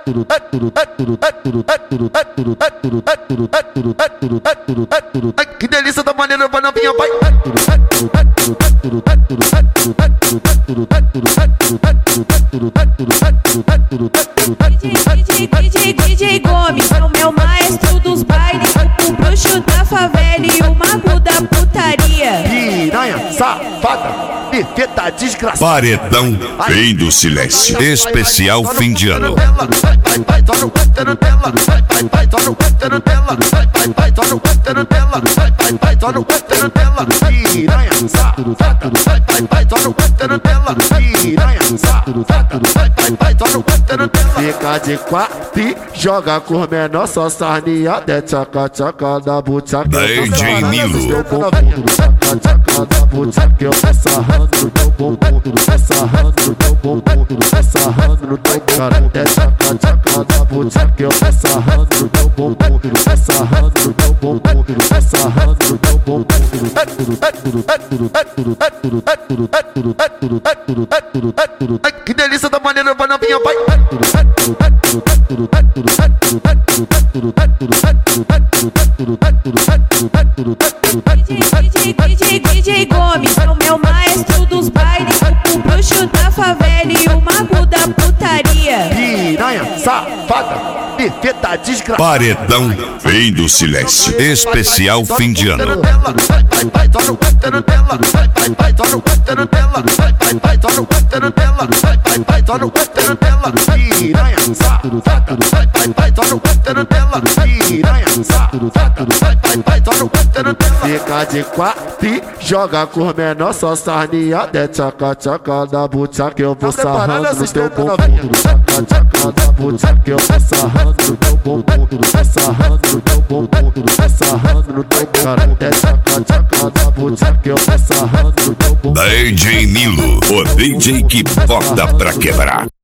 Que delícia da maneira vai novinha, vai. DJ Gomes é o meu maestro dos bailes, o bruxo da favela e o mago da putaria. Piranha, safada, perfeita, desgraçada. Paredão vem do silêncio. Especial fim de ano. Fica de quatro e joga com menor, só sarninha de tchaca tchaca da butchaca. DJ Nilo. Tchaca tchaca da butchaca, eu vou sarrando no teu bumbum, vou sarrando no teu bumbum, vou sarrando no teu cara. É tchaca tchaca da butchaca, eu vou sarrando no teu bumbum, vou sarrando no teu bumbum, vou sarrando no teu bumbum. Que delícia da maneira vai novinha, vai. DJ Gomes é o meu maestro dos bailes, o bruxo da favela e o mago da putaria. Piranha, safada, perfeita, desgraçada. Paredão vem do silêncio. Especial fim de ano. Fica de quatro e joga com menor, só sarninha de tchaca tchaca da butchaca, eu vou sarrando no teu bumbum. Tchaca tchaca da butchaca, eu vou sarrando no teu bumbum, vou sarrando no teu bumbum, vou sarrando no teu cara. É tchaca tchaca da butchaca, eu vou sarrando no teu bumbum. DJ Nilo, o DJ que bota pra quebrar.